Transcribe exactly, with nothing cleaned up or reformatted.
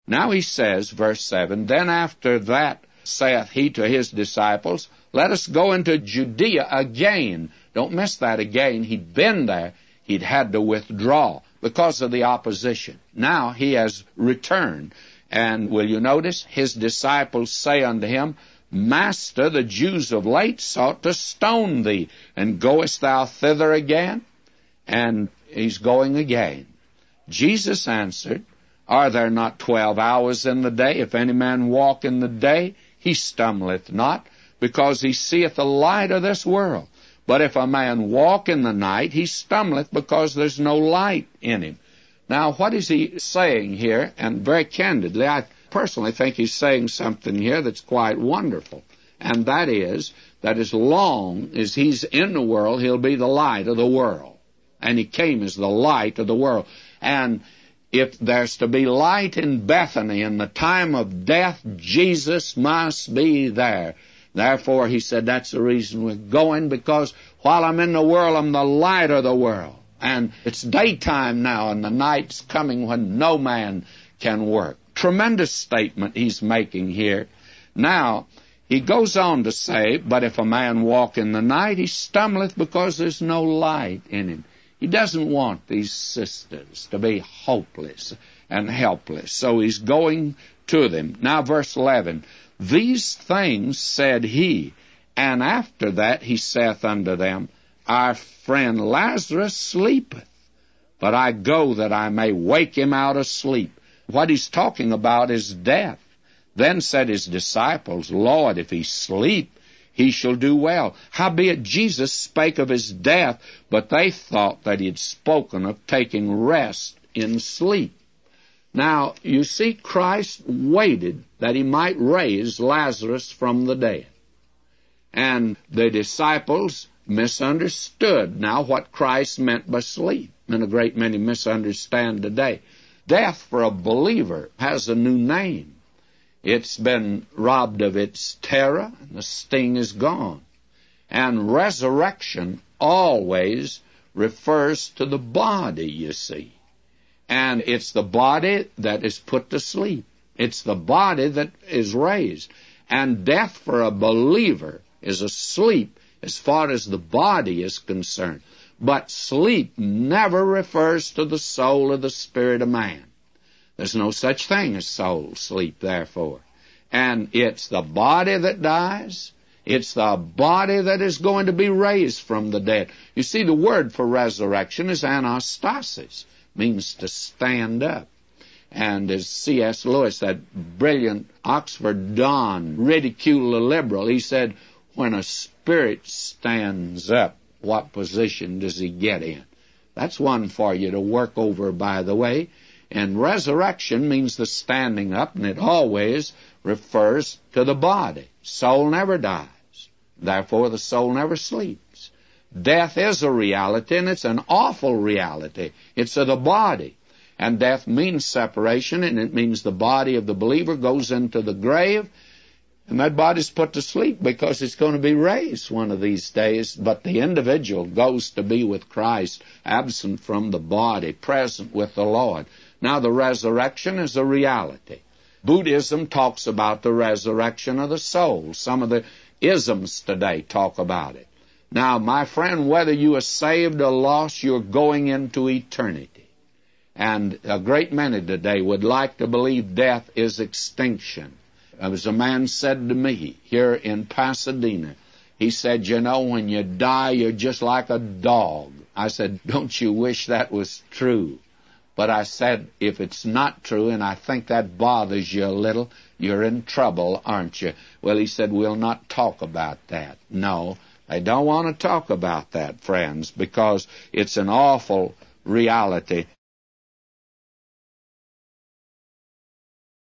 Now he says, verse seven, Then after that saith he to his disciples, Let us go into Judea again. Don't miss that again. He'd been there. He'd had to withdraw because of the opposition. Now he has returned. And will you notice? His disciples say unto him, Master, the Jews of late sought to stone thee, and goest thou thither again? And he's going again. Jesus answered, Are there not twelve hours in the day? If any man walk in the day, he stumbleth not, because he seeth the light of this world. But if a man walk in the night, he stumbleth, because there's no light in him. Now, what is he saying here? And very candidly, I personally think he's saying something here that's quite wonderful. And that is that as long as he's in the world, he'll be the light of the world. And he came as the light of the world. And if there's to be light in Bethany in the time of death, Jesus must be there. Therefore, he said, that's the reason we're going, because while I'm in the world, I'm the light of the world. And it's daytime now, and the night's coming when no man can work. Tremendous statement he's making here. Now, he goes on to say, But if a man walk in the night, he stumbleth, because there's no light in him. He doesn't want these sisters to be hopeless and helpless, so he's going to them. Now, verse eleven, These things said he, and after that he saith unto them, Our friend Lazarus sleepeth, but I go that I may wake him out of sleep. What he's talking about is death. Then said his disciples, Lord, if he sleep, he shall do well. Howbeit Jesus spake of his death, but they thought that he had spoken of taking rest in sleep. Now, you see, Christ waited that he might raise Lazarus from the dead. And the disciples misunderstood now what Christ meant by sleep. And a great many misunderstand today. Death for a believer has a new name. It's been robbed of its terror, and the sting is gone. And resurrection always refers to the body, you see. And it's the body that is put to sleep. It's the body that is raised. And death for a believer is a sleep as far as the body is concerned. But sleep never refers to the soul or the spirit of man. There's no such thing as soul sleep, therefore. And it's the body that dies. It's the body that is going to be raised from the dead. You see, the word for resurrection is anastasis, means to stand up. And as C S Lewis, that brilliant Oxford Don, ridiculed the liberal, he said, when a spirit stands up, what position does he get in? That's one for you to work over, by the way. And resurrection means the standing up, and it always refers to the body. Soul never dies. Therefore, the soul never sleeps. Death is a reality, and it's an awful reality. It's of the body. And death means separation, and it means the body of the believer goes into the grave, and that body's put to sleep because it's going to be raised one of these days. But the individual goes to be with Christ, absent from the body, present with the Lord. Now, the resurrection is a reality. Buddhism talks about the resurrection of the soul. Some of the isms today talk about it. Now, my friend, whether you are saved or lost, you're going into eternity. And a great many today would like to believe death is extinction. As a man said to me here in Pasadena, he said, you know, when you die, you're just like a dog. I said, don't you wish that was true? But I said, if it's not true, and I think that bothers you a little, you're in trouble, aren't you? Well, he said, we'll not talk about that. No, I don't want to talk about that, friends, because it's an awful reality